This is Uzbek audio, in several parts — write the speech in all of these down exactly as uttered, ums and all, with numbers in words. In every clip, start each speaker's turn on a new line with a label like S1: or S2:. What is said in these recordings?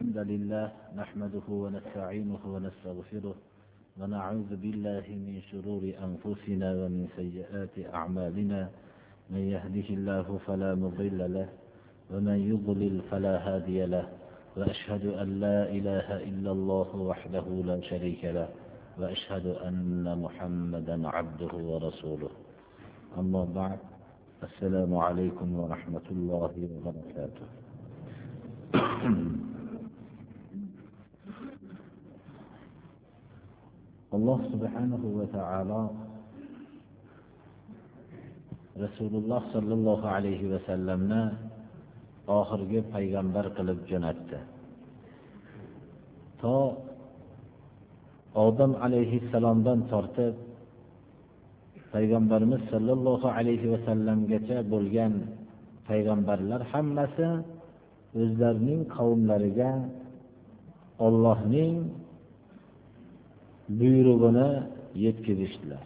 S1: الحمد لله نحمده ونستعينه ونستغفره ونعوذ بالله من شرور أنفسنا ومن سيئات أعمالنا. من يهده الله فلا مضل له ومن يضلل فلا هادي له، وأشهد أن لا إله إلا الله وحده لا شريك له، وأشهد أن محمدا عبده ورسوله. أما بعد، السلام عليكم ورحمة الله وبركاته. alloh subhanahu va taolo Rasululloh sollallohu alayhi va sallamni oxirgi payg'ambar qilib jo'natdi. To Odam alayhissalomdan tortib payg'ambarimiz sollallohu alayhi va sallamgacha bo'lgan payg'ambarlar hammasi o'zlarining qavmlariga Allohning buyrug'ini yetkazishdilar.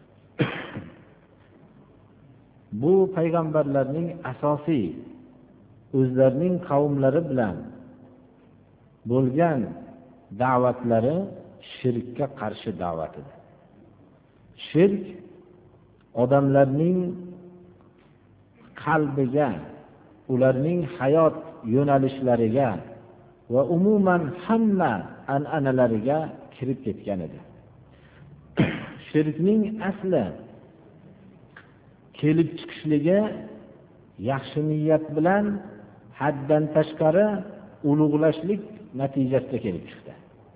S1: Bu payg'ambarlarning asosiy o'zlarining qavmlari bilan bo'lgan da'vatlari shirkka qarshi da'vat edi. Shirk odamlarning qalbiga, ularning hayot yo'nalishlariga va umuman hamma an'analariga kirib ketgan edi. Shirkning asli kelib chiqishligi yaxshi niyat bilan haddan tashqari ulug'lashlik natijasida kelib chiqdi.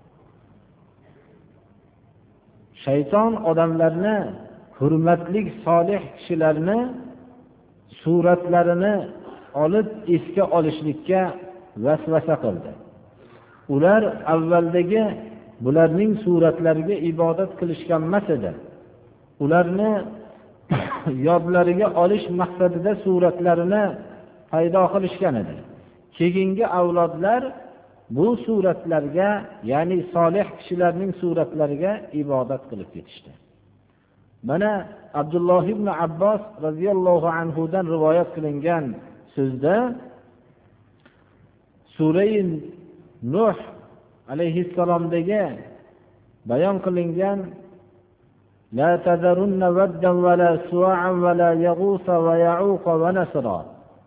S1: Shayton odamlarni hurmatli solih kishilarni suratlarini olib esga olishlikka vasvasa qildi. Ular avvaldagi bularning suratlariga ibodat qilishgan emas edi. Ularni yodlariga olish maqsadida suratlarini paydo qilishgan edi. Keyingi avlodlar bu suratlarga, ya'ni solih kishilarning suratlariga ibodat qilib ketishdi. Mana Abdulloh ibn Abbos radhiyallohu anhu dan rivoyat qilingan so'zda Sura-i Nuh alayhissalomdagi bayon qilingan la tazarunna vaddan va la su'an va la yaghusa va ya'uq va nasra.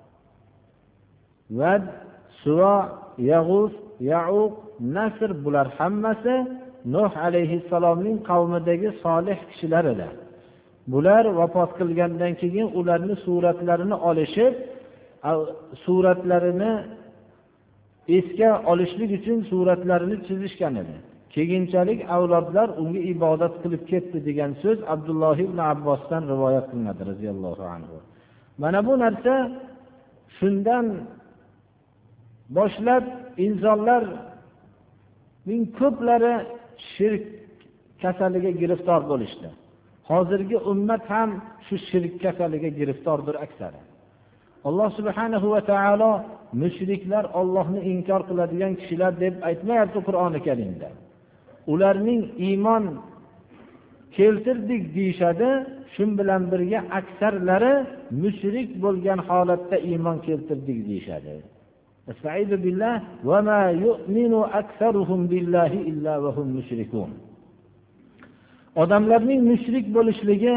S1: Vad, su'a, yag'us, ya'uq, nasr bular hammasi Nuh alayhissalomning qavmidagi solih kishilar edi. Bular vafot qilgandan keyin ularni suratlarini olishib, suratlarini esga olishlik uchun suratlarini chizishgan edi. Keyinchalik avlodlar unga ibodat qilib ketdi degan so'z Abdulloh ibn Abbosdan rivoyat qilinadi radhiyallohu anhu. Mana bu narsa shundan boshlab insonlarning ko'plari shirk kasaliga giriftor bo'lishdi. Hozirgi ummat ham shu shirk kasaliga giriftordir aksari. Alloh subhanahu va taolo mushriklar Allohni inkor qiladigan kishilar deb aytmayapti Qur'oni Karimda. Ularning iymon keltirdik deyshadi, shun bilan birga aksarlari mushrik bo'lgan holatda iymon keltirdik deyshadi. Estaizu billah va ma yu'minu aktsaruhum billahi illa va hum mushrikun. Odamlarning mushrik bo'lishligi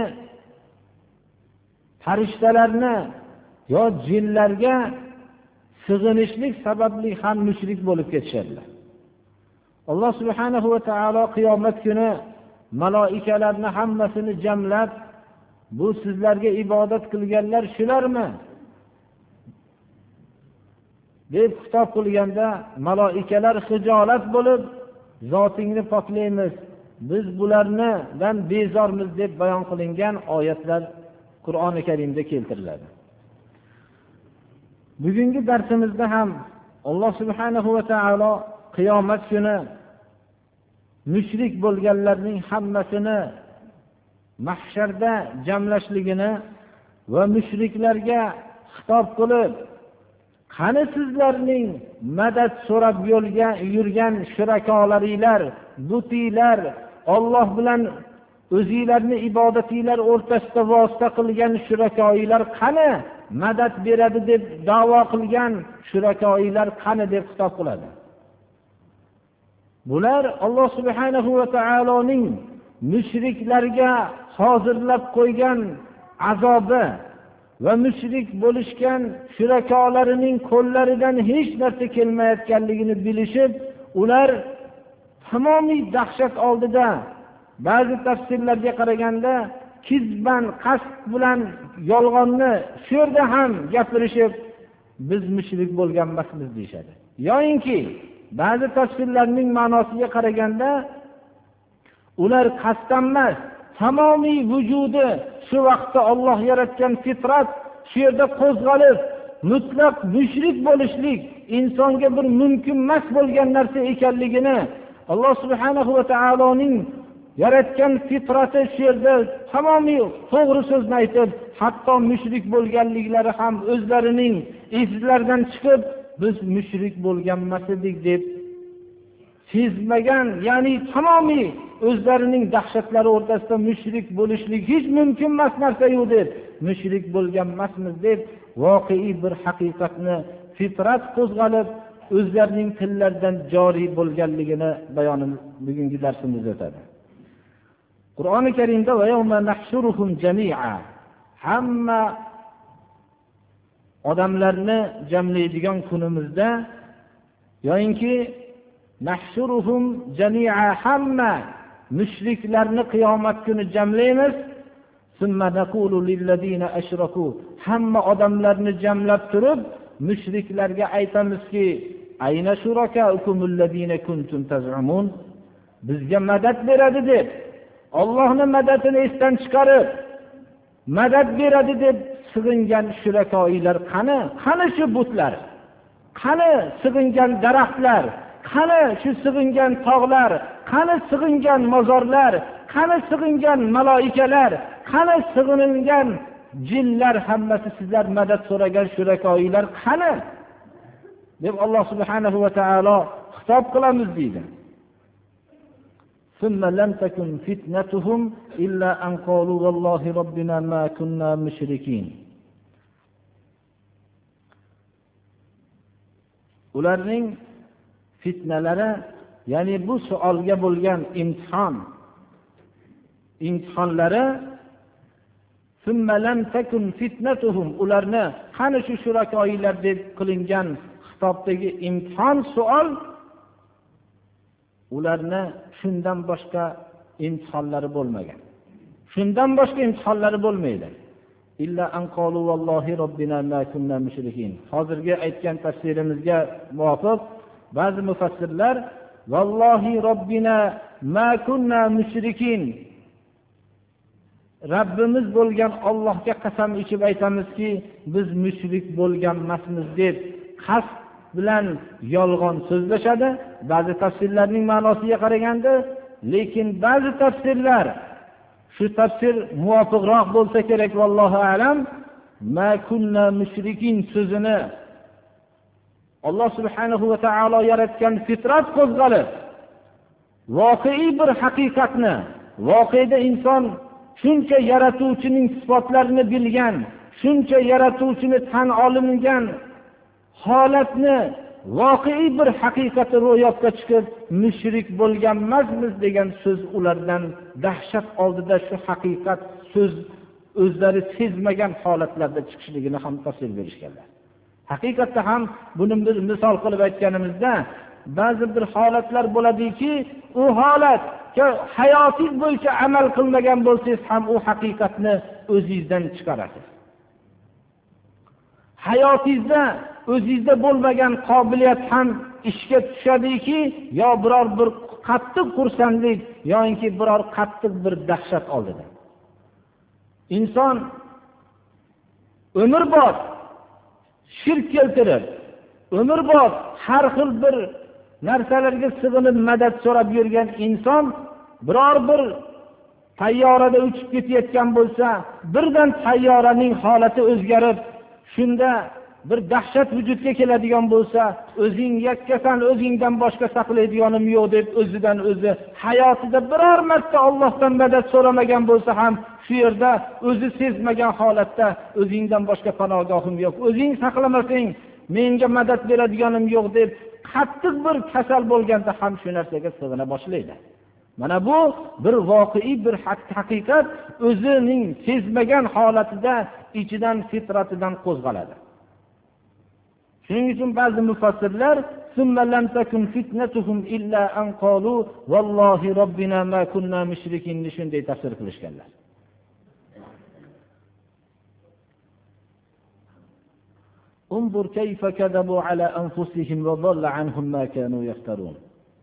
S1: farishtalarni yo jinlarga sig'inishlik sababli ham mushrik bo'lib ketishadilar. Alloh subhanahu va taolo qiyomat kuni malaikalarni hammasini jamlab, bu sizlarga ibodat qilganlar shularmi deb xitob qilganda, malaikalar xijolat bo'lib, zotingni poklaymiz, biz bulardan bezormiz deb bayon qilingan oyatlar Qur'oni Karimda keltiriladi. Bugungi darsimizda ham Alloh subhanahu va taolo qiyomat kuni mushrik bo'lganlarning hammasini mahsharda jamlashligini va mushriklarga xitob qilib, qani sizlarning madad so'rab yo'lga yurgan shirakolaringlar, butilar, Alloh bilan o'zingizlarni ibodatinglar o'rtasida vosita qilgan shirakoilar qani? Madad beradi deb da'vo qilgan shirakoilar qani deb xitob qiladi. Bular Alloh subhanahu va taoloning mushriklarga hozirlab qo'ygan azobi va mushrik bo'lishgan shurakolarining qo'llaridan hech narsa kelmayotganligini bilishib, ular tamomiy dahshat oldida, ba'zi tafsirlarga qaraganda kizban qasd bilan yolg'onni shu yerda ham gapirishib, biz mushrik bo'lgan emasmiz deyshadi. Yo'inki ba'zi tafsirlarning ma'nosiga qaraganda ular qasddan emas, tamomiy vujudi shu vaqtda Alloh yaratgan fitrat shu yerda qo'zg'alib, mutlaq mushrik bo'lishlik insonga bir mumkin emas bo'lgan narsa ekanligini Alloh subhanahu va taoloning yaratgan fitrati shu yerda tamomiy to'g'ri so'zni aytib, hatto mushrik bo'lganliklari ham o'zlarining izlaridan chiqib, biz mushrik bo'lgan emas edik deb sezmagan, ya'ni tamomiy o'zlarining dahshatlari o'rtasida mushrik bo'lishlik hech mumkin emas narsa-yu deb mushrik bo'lgan emasmiz deb voqei bir haqiqatni fitrat qo'zg'alib o'zlarining tillaridan joriy bo'lganligini bayonim bugungi darsimizda o'tadi. Qur'oni Karimda va yawma nahshuruhum jami'a, hamma odamlarni jamlaydigan kunimizda, yo'inki nahshuruhum jami'a, hamma mushriklarni qiyomat kuni jamlaymiz. Summa naqulu lillazina ashraku, hamma odamlarni jamlab turib mushriklarga aytamizki, ayna shurakaukum allazina kuntum taz'umun, bizga madad beradi deb, Allohning madadini esdan chiqarib madad beradi deb sig'ingan shurakoilar qani? Qani shu butlar? Qani sig'ingan daraxtlar? Qani shu sig'ingan tog'lar? Qani sig'ingan mozorlar? Qani sig'ingan malaikalar? Qani sig'ingan jinlar? Hammasi sizlar madad so'ragan shurakoilar qani? deb Alloh subhanahu va taolo xitob qilamiz deydi. ثم لم تكن فتنتهم إلا أن قالوا والله ربنا ما كنا مشركين. Ularning fitnalari, ya'ni bu savolga bo'lgan imtihon imtihonlari ثم لم تكن فتنتهم, ularni qani shu shurakoilar deb qilingan xitobdagi imtihon savol, ularni shundan boshqa imtihonlari bo'lmagan. Shundan boshqa imtihonlari bo'lmaydi. Illa an qalu vallohi robbina ma kunna mushrikin. Hozirgi aytgan tafsirimizga muvofiq ba'zi mufassirlar vallohi robbina ma kunna mushrikin, Rabbimiz bo'lgan Allohga qasam ichib aytamizki, biz mushrik bo'lgan emasmiz deb qasd bilan yolg'on so'zlashadi. Ba'zi tafsirlarning ma'nosiga qaraganda, lekin ba'zi tafsirlar, shu tafsir muvofiqroq bo'lsa kerak, vallohu alam, ma kunna mushrikin so'zini Alloh subhanahu va taolo yaratgan fitrat qo'zg'alib, voqei bir haqiqatni, voqeda inson shuncha yaratuvchining sifatlarini bilgan, shuncha yaratuvchini tan olingan holatni, voqei bir haqiqati ro'yobga chiqib mushrik bo'lgan emasmiz degan so'z ulardan dahshat oldida shu haqiqat so'z o'zlari sezmagan holatlarda chiqishligini ham tafsir berishganlar. Haqiqatda ham buni bir misol qilib aytganimizda ba'zi bir holatlar bo'ladiki, u holat hayotingiz bo'yicha amal qilmagan bo'lsangiz ham u haqiqatni o'zingizdan chiqarasiz. Hayotingizda o'zingizda bo'lmagan qobiliyat ham ishga tushadiki, yo biror bir qattiq xursandlik yoki biror qattiq bir dahshat oldida. Inson umrbod shirk keltirib, umrbod har xil bir narsalarga sig'inib madad so'rab yurgan inson biror bir tayyorada uchib ketayotgan bo'lsa, birdan tayyoraning holati o'zgarib, shunda bir dahshat vujudga keladigan bo'lsa, o'zing yakkasan, o'zingdan boshqa saqlaydiganim yo'q deb o'zidan o'zi hayotida biror marta Allohdan madad so'ramagan bo'lsa ham shu yerda o'zi sezmagan holatda o'zingdan boshqa panogohim yo'q, o'zing saqlamasang menga madad beradiganim yo'q deb qattiq bir kasal bo'lganda ham shu narsaga sig'ina boshlaydi. Mana bu bir voqei bir haqiqat, o'zining sezmagan holatida ichidan fitratidan qo'zg'aladi. Shuning uchun ba'zi mufassirlar summa lam takun fitnatuhum illa an qalu vallohi robbina ma kunna mushrikin shunday tafsir qilishganlar. انظر كيف كذبوا على أنفسهم وضل عنهم ما كانوا يفترون.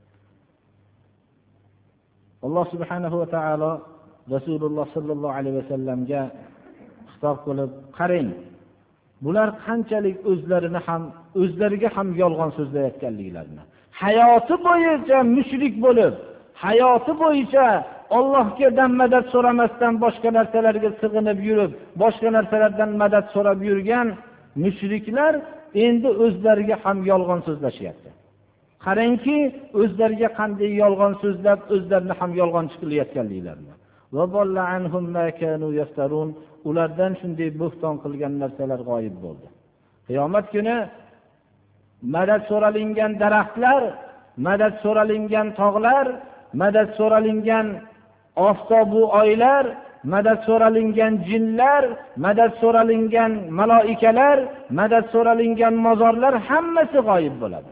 S1: الله سبحانه وتعالى رسول الله صلى الله عليه وسلم ga xitob qilib, qarang, bular qanchalik o'zlarini ham o'zlariga ham yolg'on so'zlayotganliklarini, hayoti bo'yicha mushrik bo'lib, hayoti bo'yicha Allohga madad so'ramasdan boshqa narsalarga sig'inib yurib, boshqa narsalardan madad so'rab yurgan mushriklar endi o'zlariga ham yolg'on so'zlashyapti. Qarangki, o'zlariga qanday yolg'on so'zlab, o'zlarini ham yolg'onchi qilayotganliklarini. Va bolla anhum ma kanu yaftarun, ulardan shunday bo'xton qilgan narsalar g'oyib bo'ldi. Qiyomat kuni madad so'ralingan daraxtlar, madad so'ralingan tog'lar, madad so'ralingan oftobu oylar, madad so'ralingan jinlar, madad so'ralingan maloikalar, madad so'ralingan mozorlar hammasi g'oyib bo'ladi.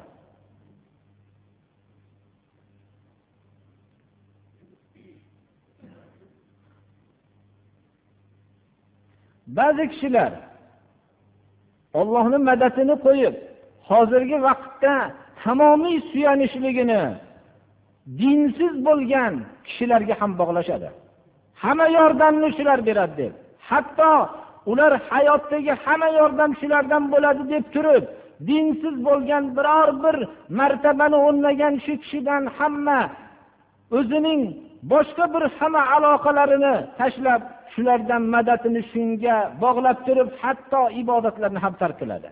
S1: Ba'zi kishilar Allohning madadini qo'yib, hozirgi vaqtda tamomiy suyanishligini dinsiz bo'lgan kishilarga ham bog'lashadi. Hamma yordamni shular beradi deb. Hatto ular hayotdagi hamma yordam shulardan bo'ladi deb turib, dinsiz bo'lgan biror bir martabani o'rnagan shu kishidan hamma o'zining boshqa bir hamma aloqalarini tashlab, shulardan madadini shunga bog'lab turib, hatto ibodatlarni ham tark qiladi.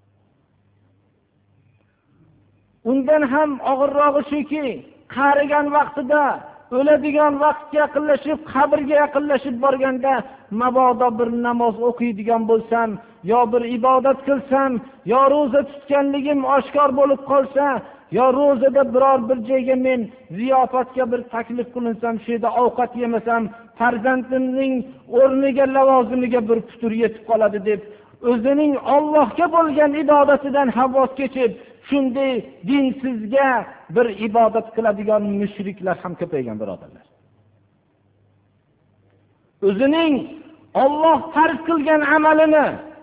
S1: Undan ham og'irrog'i shuki, qarigan vaqtida, o'ladigan vaqtga yaqinlashib, qabrga yaqinlashib borganda, mabodo bir namoz o'qiydigan bo'lsam, yo bir ibodat qilsam, yo roza tutganligim oshkor bo'lib qolsa, yo ro'zada biror bir joyga men ziyofatga bir taklif qilinsam, shu yerda ovqat yemasam, farzandimning o'rniga, lavozimiga bir putur yetib qoladi deb, o'zining Allohga bo'lgan ibodatidan ham voz kechib, shunday dinsizga bir ibodat qiladigan mushriklar ham ko'paygan birodarlar. O'zining Alloh farz qilgan amalini,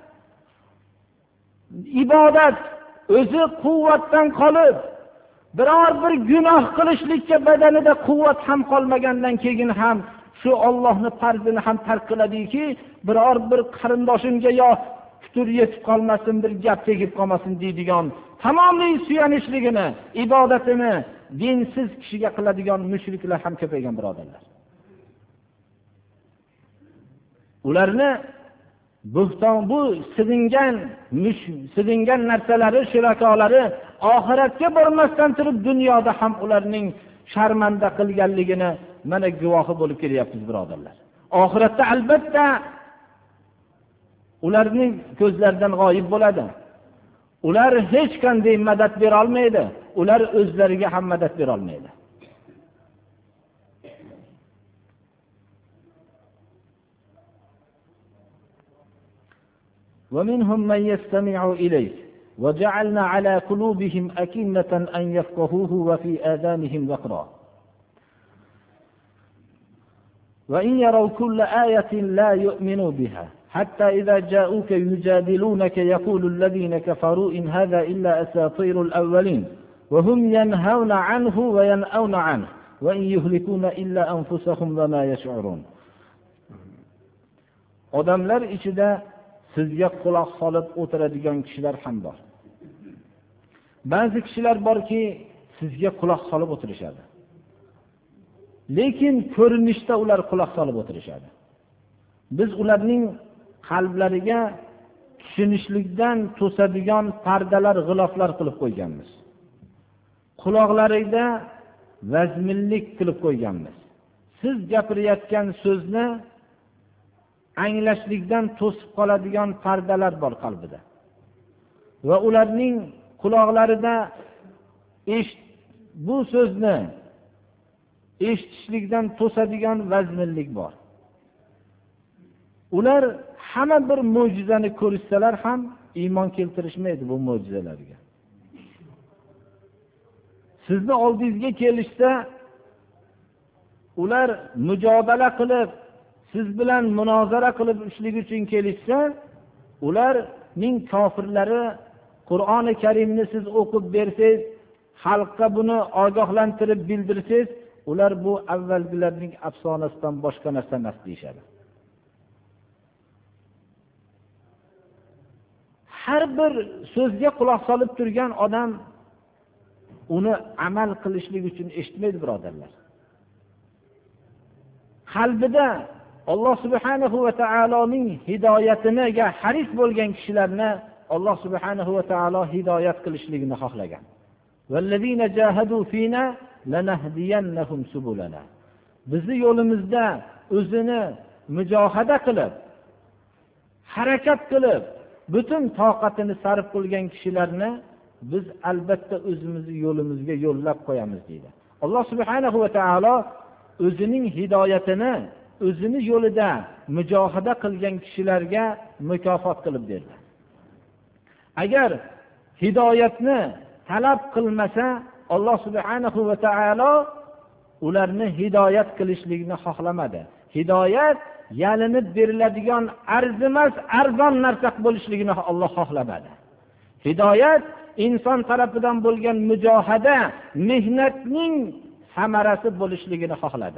S1: ibodat o'zi quvvatdan qolib, biror bir gunoh qilishlikka badanida quvvat ham qolmagandan keyin ham shu Allohning farzini ham tark qiladiki, biror bir qarindoshimga yo putur yetib qolmasin, bir gap tegib qolmasin deydigan, tamomiy suyanishligini, ibodatini dinsiz kishiga qiladigan mushriklar ham ko'paygan birodarlar. Ularni bo'xton bu sig'ingan, sig'ingan narsalari, shirakolari oxiratga bormasdan turib dunyoda ham ularning sharmanda qilganligini mana guvohi bo'lib kelyapmiz birodarlar. Oxiratda albatta ularning ko'zlaridan g'oyib bo'ladi. Ular hech qanday madad bera olmaydi. Ular o'zlariga ham madad bera olmaydi. ومنهم من يستمع إليك وجعلنا على قلوبهم أكنة أن يفقهوه وفي آذانهم وقرا وإن يروا كل آية لا يؤمنوا بها حتى إذا جاءوك يجادلونك يقول الذين كفروا إن هذا إلا أساطير الأولين وهم ينهون عنه وينأون عنه وإن يهلكون إلا أنفسهم وما يشعرون. Odamlar ichida sizga quloq solib o'tiradigan kishilar ham bor. Ba'zi kishilar borki, sizga quloq solib o'tirishadi. Lekin ko'rinishda ular quloq solib o'tirishadi. Biz ularning qalblariga tushunishlikdan to'sadigan pardalar, g'iloflar qilib qo'yganmiz. Quloqlarida vazminlik qilib qo'yganmiz. Siz gapirayotgan so'zni anglashlikdan to'sib qoladigan pardalar bor qalbida. Va ularning quloqlarida bu so'zni eshitishlikdan to'sadigan vazminlik bor. Ular hamma bir mo'jizani ko'rishsalar ham iymon keltirishmaydi bu mo'jizalarga. Sizni oldingizga kelishsa, ular mujodala qilib, siz bilan munozara qilib ishlik uchun kelishsa, ularning kofirlari Qur'oni Karimni siz o'qib bersangiz, xalqqa buni ogohlantirib bildirsangiz, ular bu avvalgilarning afsonasidan boshqa narsa emas deyshadi. Har bir so'zga quloq solib turgan odam uni amal qilishlik uchun eshitmaydi, birodarlar. Qalbida Alloh subhanahu va taoloning hidoyatiga haris bo'lgan kishilarni Alloh subhanahu va taolo hidoyat qilishligini xohlagan. Vallazina jahadu fina lanahdiyannahum subulana. Bizni yo'limizda o'zini mujohada qilib, harakat qilib, butun toqatini sarf qilgan kishilarni biz albatta o'zimizni yo'limizga yo'llab qo'yamiz deydi. Alloh subhanahu va taolo o'zining hidoyatini o'zini yo'lida mujohada qilgan kishilarga mukofot qilib berdi. Agar hidoyatni talab qilmasa, Alloh subhanahu va taolo ularni hidoyat qilishlikni xohlamadi. Hidoyat yalinib beriladigan arzimas, arzon narsa bo'lishligini Alloh xohlamadi. Hidoyat inson tarafidan bo'lgan mujohada, mehnatning samarasi bo'lishligini xohladi.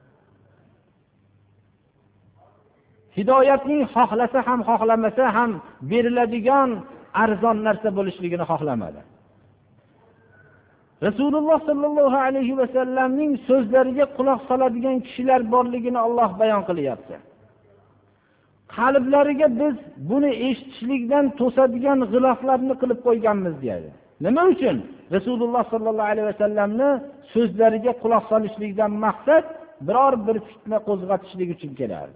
S1: Hidoyatning xohlasa ham xohlamasa ham beriladigan arzon narsa bo'lishligini xohlamadi. Rasululloh sallallohu alayhi va sallamning so'zlariga quloq soladigan kishilar borligini Alloh bayon qilyapti. Qalblariga biz buni eshitishlikdan to'sadigan g'iloflarni qilib qo'yganmiz deydi. Nima uchun? Rasululloh sallallohu alayhi va sallamni so'zlariga quloq solishlikdan maqsad biror bir fitna qo'zg'atishlik uchun kelardi.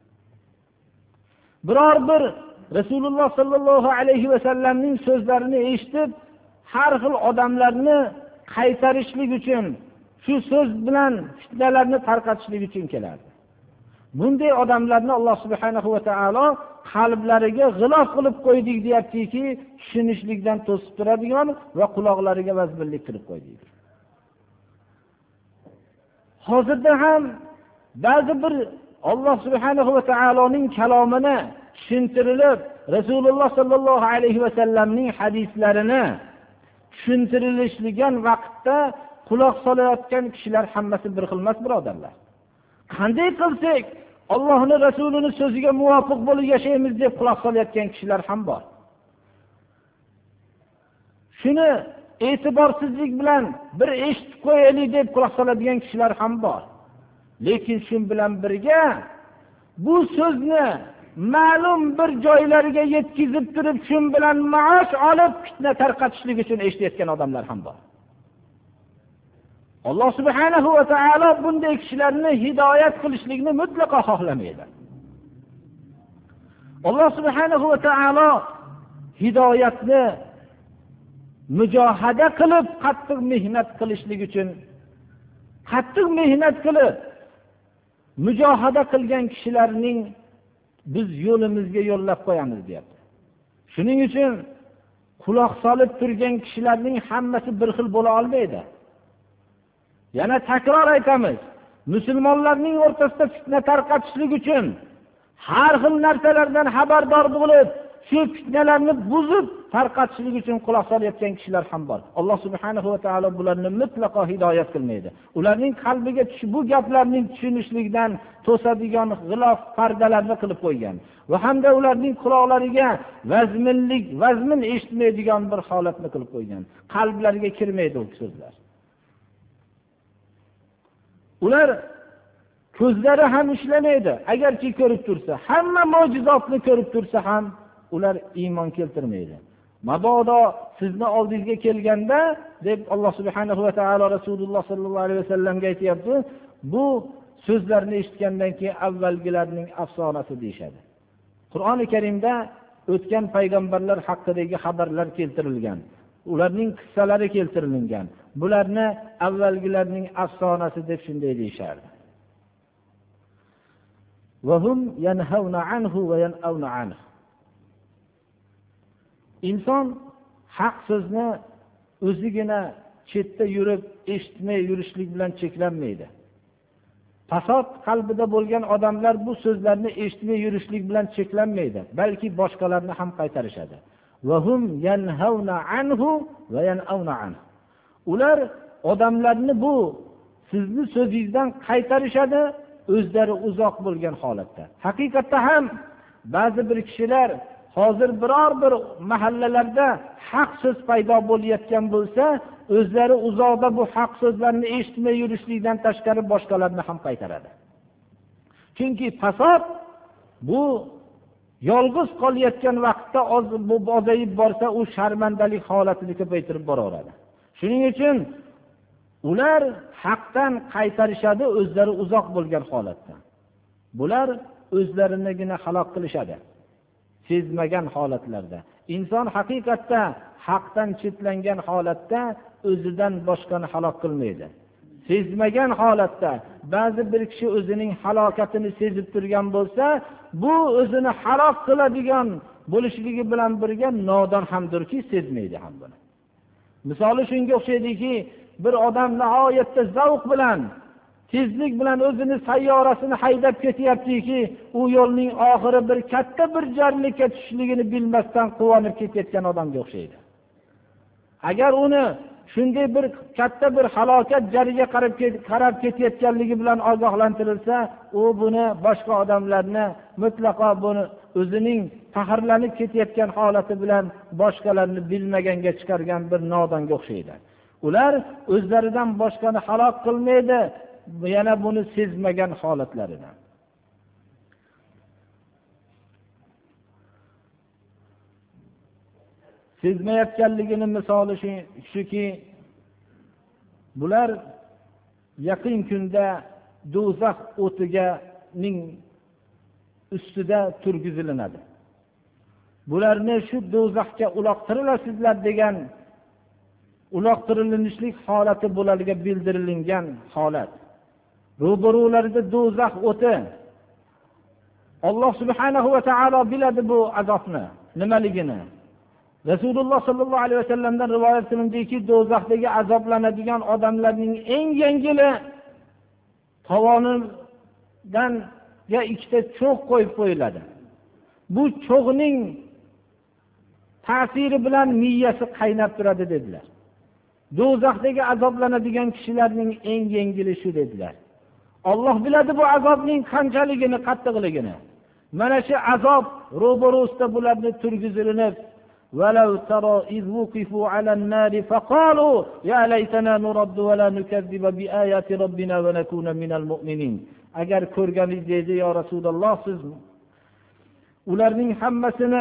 S1: Biror bir Rasululloh sallallohu alayhi va sallamning so'zlarini eshitib, har xil odamlarni qaytarishlik uchun, shu so'z bilan fitnalarni tarqatishlik uchun kelardi. Bunday odamlarni Alloh subhanahu va taolo qalblariga g'ilof qilib qo'ydik deyaptiki, tushunishlikdan to'sib turadigan va quloqlariga vazminlik qilib qo'ydik. Hozirda ham ba'zi bir Alloh subhanahu va taoloning kalomini tushuntirilib, Rasululloh sallallohu alayhi va sallamning hadislarini tushuntirilishligan vaqtda quloq solayotgan kishilar hammasi bir xil emas, birodarlar. Qanday qilsak Allohning Rasulining so'ziga muvofiq bo'lib yashaymiz deb quloq solayotgan kishilar ham bor. Shuni e'tiborsizlik bilan bir eshitib qo'yaylik deb quloq soladigan kishilar ham bor. Lekin shu bilan birga bu so'zni ma'lum bir joylariga yetkazib turib, shu bilan maosh olib fitna tarqatishlik uchun eshitayotgan odamlar ham bor. Alloh subhanahu va taolo bunday kishilarni hidoyat qilishlikni mutlaqo xohlamaydi. Alloh subhanahu va taolo hidoyatni mujohada qilib, qattiq mehnat qilishlik uchun, qattiq mehnat qilib mujohada qilgan kishilarning biz yo'limizga yo'llab qo'yamiz deyapti. Shuning uchun quloq solib turgan kishilarning hammasi bir xil bo'la olmaydi. Yana takror aytamiz, musulmonlarning o'rtasida fitna tarqatishlik uchun har xil narsalardan xabardor bo'lib, shu fitnalarni buzib tarqatishlik uchun quloq solayotgan kishilar ham bor. Alloh subhanahu va taolo bularni mutlaqo hidoyat qilmaydi. Ularning qalbiga bu gaplarning tushunishlikdan to'sadigan g'ilof pardalarni qilib qo'ygan va hamda ularning quloqlariga vazminlik, vazmin eshitmaydigan bir holatni qilib qo'ygan. Qalblariga kirmaydi u so'zlar. Ular ko'zlari ham ishlamaydi. Agarki ko'rib tursa, hamma mo'jizotni ko'rib tursa ham ular iymon keltirmaydi. Mabodo sizni oldingizga kelganda deb Alloh subhanahu va taolo Rasululloh sallallohu alayhi va sallamga aytayapti, bu so'zlarni eshitgandan keyin avvalgilarning afsonasi deyshadi. Qur'oni Karimda o'tgan payg'ambarlar haqidagi xabarlar keltirilgan. ularning qissalari keltirilgan. Bularni avvalgilarning afsonasi deb shunday deyishardi. Va hum yanhauna anhu va yan'auna anhu. Inson haq so'zni o'zigina chetda yurib eshitmay yurishlik bilan cheklanmaydi. Fasod qalbida bo'lgan odamlar bu so'zlarni eshitmay yurishlik bilan cheklanmaydi, balki boshqalarni ham qaytarishadi. Va hum yanhauna anhu va yan'auna anhu. Ular odamlarni bu sizni so'zingizdan qaytarishadi, o'zlari uzoq bo'lgan holatda. Haqiqatda ham ba'zi bir kishilar hozir biror bir mahallalarda haq so'z paydo bo'layotgan bo'lsa, o'zlari uzoqda bu haq so'zlarni eshitmay yurishlikdan tashqari boshqalarni ham qaytaradi. Chunki fasod bu yolg'iz qolayotgan vaqtda bu ozayib borsa, u sharmandalik holatini ko'paytirib boraveradi. Shuning uchun ular haqdan qaytarishadi, o'zlari uzoq bo'lgan holatda. Bular o'zlarinigina halok qilishadi. Sezmagan holatlarda. Inson haqiqatda haqdan chetlangan holatda o'zidan boshqani halok qilmaydi. Sezmagan holatda ba'zi bir kishi o'zining halokatini sezib turgan bo'lsa, bu o'zini halok qiladigan bo'lishligi bilan birga nodon hamdirki, sezmaydi ham buni. Misoli shunga o'xshaydiki, bir odam nihoyatda zavq bilan, tezlik bilan o'zini sayyorasini haydab ketyaptiki, u yo'lning oxiri bir katta bir jarlikka tushishligini bilmasdan quvonib ketayotgan odamga o'xshaydi. Agar uni shunday bir katta bir halokat jariga qarab qarab ketayotganligi bilan ogohlantirilsa, u buni boshqa odamlarni mutlaqo buni o'zining faxrlanib ketayotgan holati bilan boshqalarni bilmaganga chiqargan bir nodonga o'xshaydi. Ular o'zlaridan boshqani halok qilmaydi, yana buni sezmagan holatlaridan. Sezmayotganligini misoli shuki, bular yaqin kunda do'zax o'tiganing ustida turgizilinadi. Bularni shu do'zaxga uloqtirilasizlar degan uloqtirilishlik holati bularga bildirilgan holat. Ro'barularida do'zax o'ti. Alloh subhanahu va taolo biladi bu azobni, nimaligini. Rasululloh sallallohu alayhi vasallamdan rivoyat qilindiki, do'zaxdagi azoblanadigan odamlarning eng yengili tovonidan ga ikkita cho'g' qo'yib qo'yiladi. Bu cho'g'ning ta'siri bilan miyasi qaynab turadi dedilar. Do'zaxdagi azoblanadigan kishilarning eng yengili shu dedilar. Alloh biladi bu azobning qanchaligini, qattiqligini. Mana shu azob ro'barusida bularni turgizilinib, وَلَوْ تَرَى إِذْ وُقِفُوا عَلَى النَّارِ فَقَالُوا يَا لَيْتَنَا نُرَدُّ وَلَا نُكَذِّبَ بِآيَاتِ رَبِّنَا وَنَكُونَ مِنَ الْمُؤْمِنِينَ. Agar ko'rganingiz dedi ya Rasululloh, siz ularning hammasini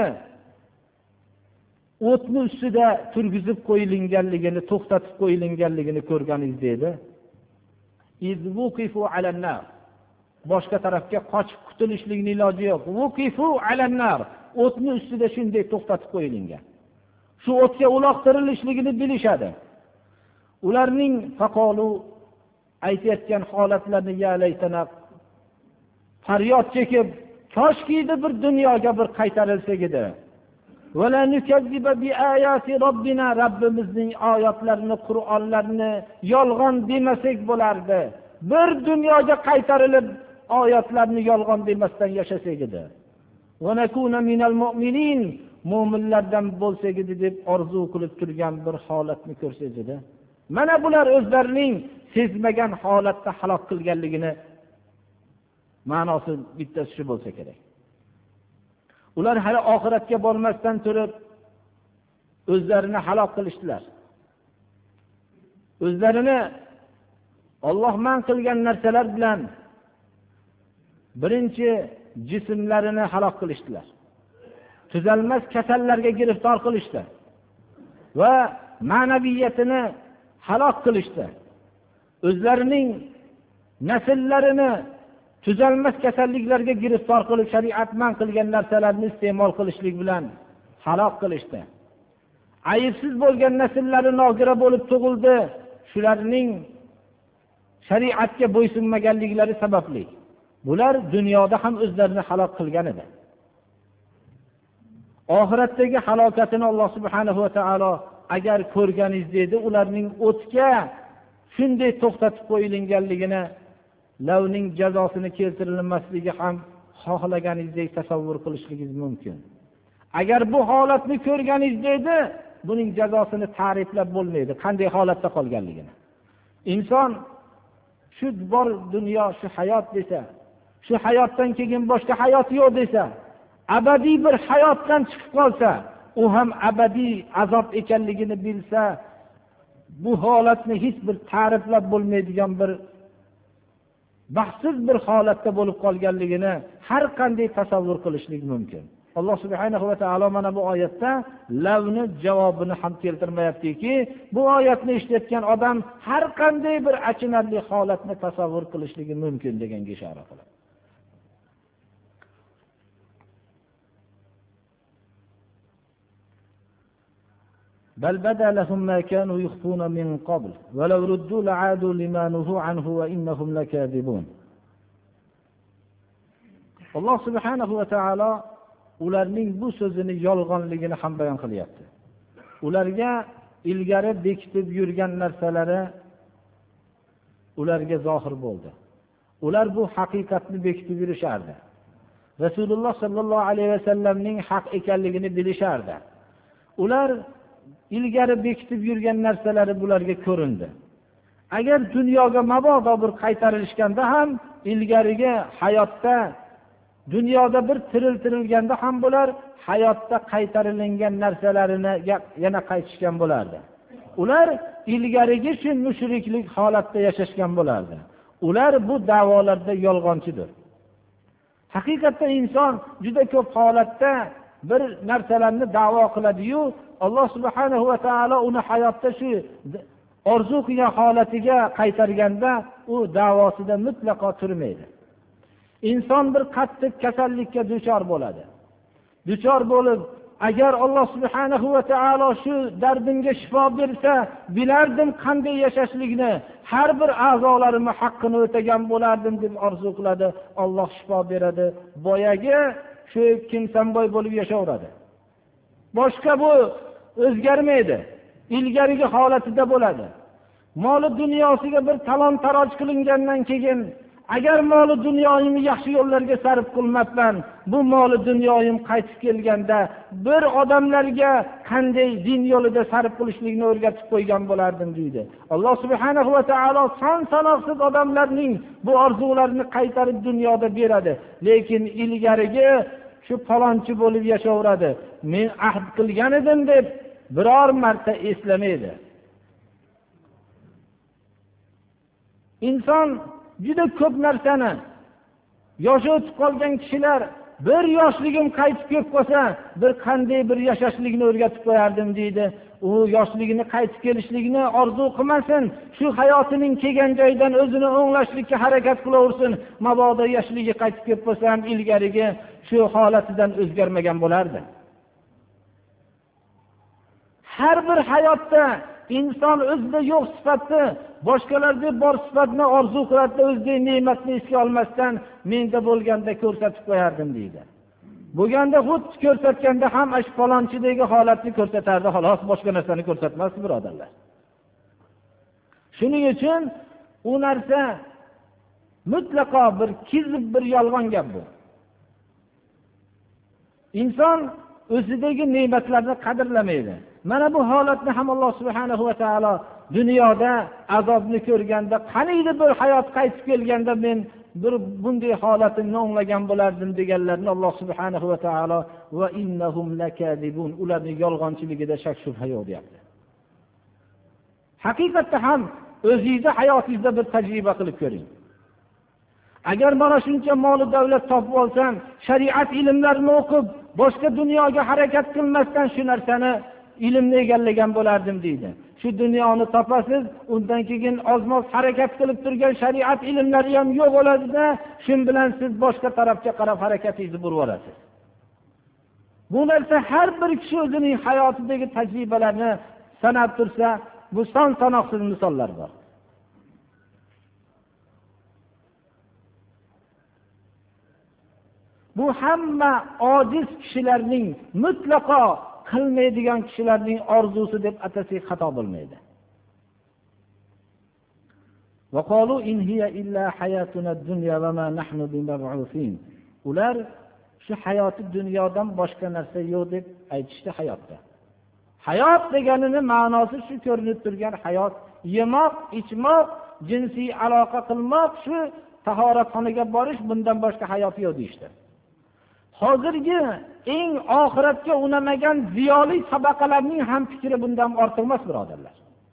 S1: o'tni ustida turgizib qo'yilganligini, to'xtatib qo'yilganligini ko'rganingiz dedi. إِذْ وُقِفُوا عَلَى النَّارِ. Boshqa tarafga qochib qutulishlikning iloji yo'q. وُقِفُوا عَلَى النَّارِ. O'tni ustida shunday to'xtatib qo'yilgan. Shu o'tga uloqtirilishligini bilishadi. Ularning faqolu aytayotgan holatlarini ya laytana faryod chekib, koshkiydi bir dunyoga bir qaytarilsak edi. Wala nukazziba bi ayati robbina, Rabbimizning oyatlarini, Qur'onlarini yolg'on demasak bo'lardi. Bir dunyoga qaytarilib oyatlarni yolg'on demasdan yashasak edi. وَنَكُونَ مِنَ الْمُؤْمِنِينَ. Mu'minlardan bo'lsak edi deb orzu qilib turgan bir holatni ko'rsak edi. Mana bular o'zlarining sezmagan holatda halok qilganligini ma'nosi bittasi shu bo'lsa kerak. Ular hali oxiratga bormasdan turib o'zlarini halok qilishdilar. O'zlarini Alloh man qilgan narsalar bilan birinchi jismlarini halok qilishdilar. Tuzalmas kasallarga giriftor qilishdi va ma'naviyatini halok qilishdi. O'zlarining nasllarini tuzalmas kasalliklarga giriftor qilib, shariat man qilgan narsalarni iste'mol qilishlik bilan halok qilishdi. aybsiz bo'lgan nasllari nogira bo'lib tug'ildi. Shularning shariatga bo'ysunmaganliklari sababli bular dunyoda ham o'zlarini halok qilgan edi. Oxiratdagi halokatini Alloh subhanahu va taolo agar ko'rganingiz edi, ularning o'tga shunday to'xtatib qo'yilganligini, lavning jazosini keltirilmasligi ham xohlaganingizdek tasavvur qilishingiz mumkin. Agar bu holatni ko'rganingiz edi, buning jazosini ta'riflab bo'lmaydi, qanday holatda qolganligini. Inson shu bor dunyo, shu hayot desa, shu hayotdan keyin boshqa hayot yo'q desa, abadiy bir hayotdan chiqib qolsa, u ham abadiy azob ekanligini bilsa, bu holatni hech bir ta'riflab bo'lmaydigan bir baxtsiz bir holatda bo'lib qolganligini har qanday tasavvur qilishlik mumkin. Alloh subhanahu va taolo mana bu oyatda lavni javobini ham keltirmayaptiki, bu oyatni eshitayotgan odam har qanday bir achinarli holatni tasavvur qilishligi mumkin deganga ishora qiladi. بل بدا لهم ما كانوا يخفون من قبل ولو ردوا لعادوا لما نهوا عنه وإنهم لكاذبون. Alloh subhanahu va taolo ularning bu so'zini yolg'onligini ham bayon qilyapti. Ularga ilgari bekitib yurgan narsalari ularga zohir bo'ldi. Ular bu haqiqatni bekitib yurishardi. Rasululloh sallallohu alayhi vasallamning haq ekanligini bilishardi. Ular ilgari bekitib yurgan narsalari bularga ko'rindi. Agar dunyoga mabodo bir qaytarilishganda ham, ilgarigi hayotda dunyoda bir tiriltirilganda ham bular hayotda qaytarilingan narsalarini yana qaytishgan bo'lardi. Ular ilgarigi shu mushriklik holatda yashashgan bo'lardi. Ular bu da'volarda yolg'onchidir. Haqiqatda inson juda ko'p holatda bir narsalarni da'vo qiladi-yu, Alloh subhanahu va taolo uni hayotda shu orzu qilgan holatiga qaytarganda u da'vosida mutlaqo turmaydi. Inson bir qattiq kasallikka duchor bo'ladi. Duchor bo'lib, agar Alloh subhanahu va taolo shu dardimga shifo bersa, bilardim qanday yashashlikni, har bir a'zolarimni haqqini o'tagan bo'lardim deb orzu qiladi. Alloh shifo beradi. Boyagi shu kimsanboy bo'lib yashayveradi. Boshqa bu o'zgarmaydi. Ilgarigi holatida bo'ladi. Moli dunyosiga bir talon-taroj qilingandan keyin, agar moli dunyoyimni yaxshi yo'llarga sarf qilmabman, bu moli dunyoyim qaytib kelganda bir odamlarga qanday din yo'lida sarf qilishlikni o'rgatib qo'ygan bo'lardim deydi. Alloh subhanahu va taolo son sanoqsiz odamlarning bu orzularini qaytarib dunyoda beradi. Lekin ilgarigi shu palonchi bo'lib yashayveradi. Men ahd qilgan edim deb biror marta eslamaydi. Inson juda ko'p narsani yoshi o'tib qolgan kishilar bir yoshligim qaytib kelib qolsa, bir qanday bir yashashlikni o'rgatib qo'yardim deydi. U yoshligini qaytib kelishlikni orzu qilmasin, shu hayotining kelgan joyidan o'zini o'nglashlikka harakat qilaversin. Mabodo yoshligi qaytib kelib qolsa ham ilgarigi shu holatidan o'zgarmagan bo'lardi. Har bir hayotda inson o'zida yo'q sifatni boshqalarda bor sifatni orzu qiladi, o'zidagi ne'matni esga olmasdan menda bo'lganda ko'rsatib qo'yardim deydi. Bo'lganda xuddi ko'rsatganda ham ash falonchidagi holatni ko'rsatardi, xolos boshqa narsani ko'rsatmasdi, birodarlar. Shuning uchun u narsa mutlaqo bir kizib, bir yolg'on gap bu. Inson o'zidagi ne'matlarni qadrlamaydi. Mana bu holatni ham Alloh subhanahu va taolo dunyoda azobni ko'rganda, qaniydi bir hayot qaytib kelganda men bir bunday holatni o'nglagan bo'lardim deganlarni Alloh subhanahu va taolo va innahum lakadibun, ularning yolg'onchiligida shak shubha yo'q deyapti. Haqiqatda ham o'zingizda hayotingizda bir tajriba qilib ko'ring. Agar mana shuncha mol davlat topib olsam, shariat ilmlarini o'qib, boshqa dunyoga harakat qilmasdan shu narsani ilmni egallagan bo'lardim deydi. Shu dunyoni topasiz, undan keyin ozmoz harakat qilib turgan shariat ilmlari ham yo'q bo'ladi-da, shu bilan siz boshqa tarafga qarab harakatingizni burib olasiz. Bu narsa har bir kishi o'zining hayotidagi tajribalarni sanab tursa, bu son sanoqsiz misollar bor. Bu hamma ojiz kishilarning, mutlaqo qilmaydigan kishilarning orzusi deb atasak xato bo'lmaydi. وقالوا إن هي إلا حياتنا الدنيا وما نحن بمبعوثين. Ular shu hayoti dunyodan boshqa narsa yo'q deb aytishdi hayotda. Hayot deganining ma'nosi shu ko'rinib turgan hayot, yemoq, ichmoq, jinsiy aloqa qilmoq, shu tahoratxonaga borish, bundan boshqa hayot yo'q deyishdi. Hozirgi eng oxiratga unamagan ziyoli tabaqalarning ham fikri bundan ortiq emas, birodarlar.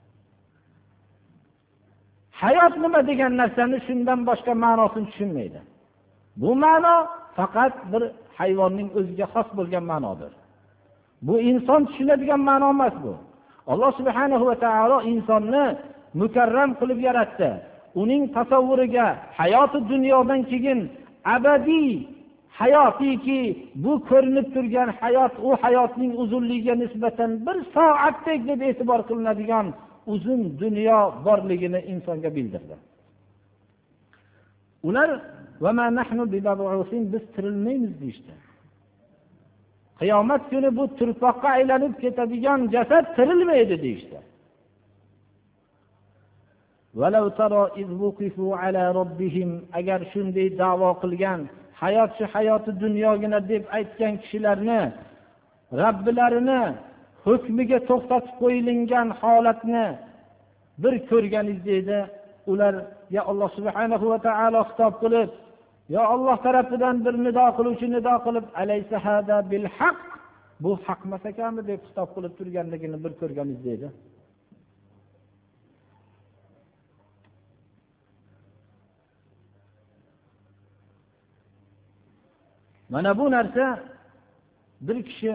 S1: Hayot nima degan narsani shundan boshqa ma'nosini tushunmaydi. Bu ma'no faqat bir hayvonning o'ziga xos bo'lgan ma'nodir. Bu inson tushunadigan ma'no emas bu. Alloh subhanahu va taolo insonni mukarram qilib yaratdi. Uning tasavvuriga hayoti dunyodan keyin abadiy hayotiki, bu ko'rinib turgan hayot, u hayotning uzunligiga nisbatan bir soatdek deb e'tibor qilinadigan uzun dunyo borligini insonga bildirdi. Ular va ma nahnu bimab'usin, biz tirilmaymiz deydi. Qiyomat kuni bu turpoqqa aylanib ketadigan jasad tirilmaydi deydi. Walau tara iz wuqifu ala robbihim, agar shunday da'vo qilgan, hayot shu hayoti dunyogina deb aytgan kishilarni Robbilarini hukmiga to'xtatib qo'yilgan holatni bir ko'rganingizda, ular ya Alloh subhanahu va taolo xitob qilib, yo Alloh tarafidan bir nido qiluvchi nido qilib, alaysa hada bil haq, bu haq emas ekanmi deb xitob qilib turganligini bir ko'rganingizda, mana bu narsa bir kishi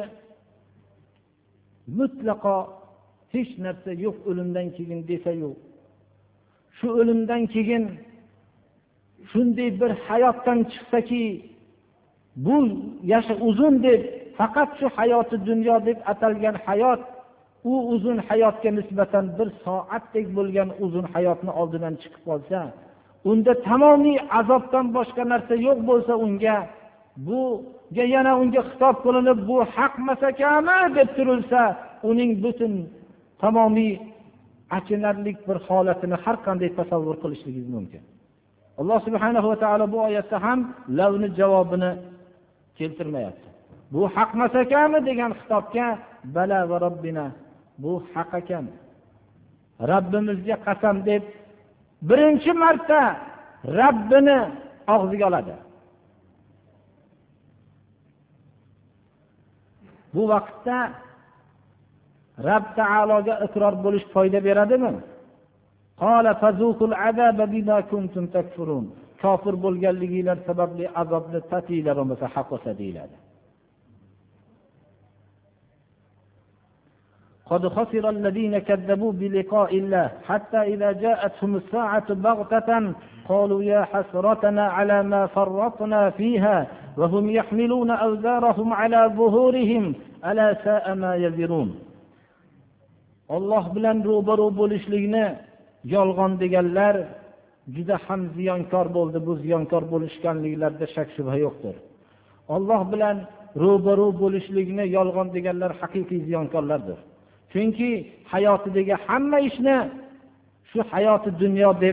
S1: mutlaqo hech narsa yo'q o'limdan keyin desa yo'q. Shu o'limdan keyin shunday bir hayotdan chiqsaki, bu yasha uzun deb, faqat shu hayoti dunyo deb atalgan hayot, u uzun hayotga nisbatan bir soatdek bo'lgan uzun hayotni oldidan chiqib qolsa, unda tamomiy azobdan boshqa narsa yo'q bo'lsa, unga buga yana unga xitob qilinib, bu haq masakami deb turilsa, uning butun tamomiy achinarli bir holatini har qanday tasavvur qilishingiz mumkin. Alloh subhanahu va taolo bu oyatda ham lavni javobini keltirmayapti. Bu haq masakami degan xitobga bala va robbina, bu haq ekan, Rabbimizga qasam deb birinchi marta Rabbini og'ziga oladi. Bu vaqtda Rabb taologa iqror bo'lish foyda beradimi? Qala fazuqul azaba bima kuntum takfurun. Kofir bo'lganliginglar sababli azobni tatinglar, bo'lmasa haq bo'lsa deyiladi. قد خسر الذين كذبوا بلقاء الله حتى إذا جاءتهم الساعة بغتة قالوا يا حسرتنا على ما فرطنا فيها وهم يحملون أوزارهم على ظهورهم ألا ساء ما يزرون. Alloh bilan ro'baro bo'lishlikni yolg'on deganlar juda ham ziyonkor bo'ldi. Bu ziyonkor bo'lishganliklarida shak shubha yo'qdir. Alloh bilan ro'baro bo'lishlikni yolg'on deganlar haqiqiy ziyonkorlardir. Chunki hayotidagi hamma ishni shu hayoti dunyo deb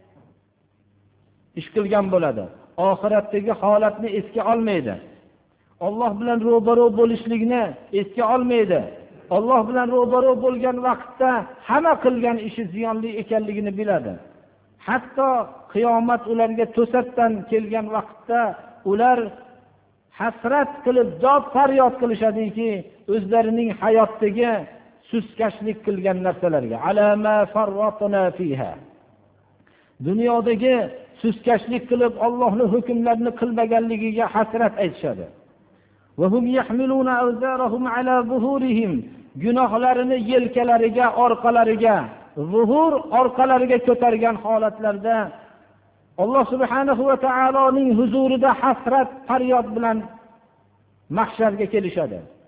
S1: ish qilgan bo'ladi. Oxiratdagi holatni esga olmaydi. Alloh bilan ro'baro bo'lishlikni esga olmaydi. Alloh bilan ro'baro bo'lgan vaqtda hamma qilgan ishi ziyonli ekanligini biladi. Hatto qiyomat ularga to'satdan kelgan vaqtda ular hasrat qilib dod faryod qilishadiki, o'zlarining hayotdagi suskashlik qilgan narsalarga, alama farratna fiha, dunyodagi suskashlik qilib Allohning hukmlarini qilmaganligiga hasrat aytishadi. Va hum yahmiluna awzarahum ala zuhurihim, gunohlarini yelkalariga, orqalariga, zuhur orqalariga ko'targan holatlarda Alloh subhanahu va taoloning huzurida hasrat faryod bilan mahsharga kelishadi.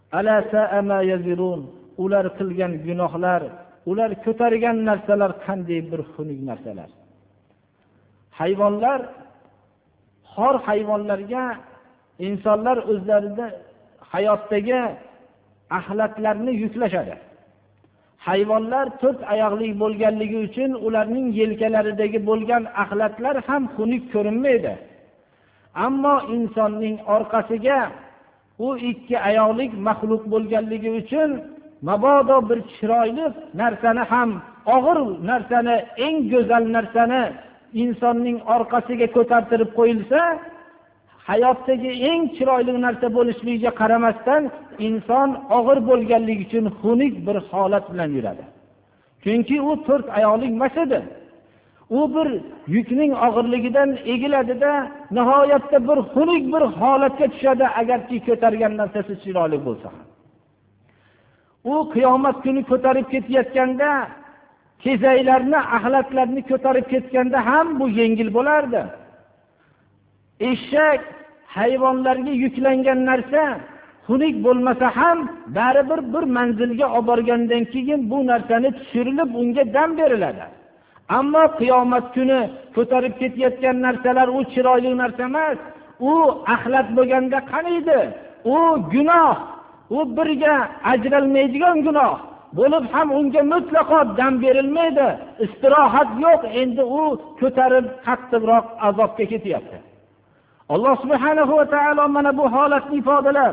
S1: ala sa'a ma yazirun. Ular qilgan gunohlar, ular ko'targan narsalar qanday bir xunuk narsalar. Hayvonlar, xor hayvonlarga insonlar o'zlarida hayotdagi axlatlarni yuklashadi. Hayvonlar to'rt oyoqli bo'lganligi uchun ularning yelkalaridagi bo'lgan axlatlar ham xunuk ko'rinmaydi. Ammo insonning orqasiga u ikki oyoqli maxluq bo'lganligi uchun mabodo bir chiroyli narsani ham, og'ir narsani, eng go'zal narsani insonning orqasiga ko'tartirib qo'yilsa, hayotdagi eng chiroyli narsa bo'lishligiga qaramasdan inson og'ir bo'lganligi uchun xunuk bir holat bilan yuradi. Chunki u to'rt oyoqli emas edi. U bir yukning og'irligidan egiladida nihoyatda bir xunuk bir holatga tushadi, agarki ko'targan narsasi chiroyli bo'lsa ham. U qiyomat kuni ko'tarib ketayotganda, kezaylarni, axlatlarni ko'tarib ketganda ham bu yengil bo'lardi. Eshak, hayvonlarga yuklangan narsa xunuk bo'lmasa ham baribir bir manzilga olib borgandan keyin bu narsani tushirilib unga dam beriladi. Ammo qiyomat kuni ko'tarib ketayotgan narsalar u chiroyli narsa emas. U axlat bo'lganda qaniydi? U gunoh, u birga ajralmaydigan gunoh bo'lib ham unga mutlaqo dam berilmaydi. Istirohat yo'q, endi u ko'tarib qattiqroq azobga ketyapti. Alloh subhanahu va taolo mana bu holatni ifodalar.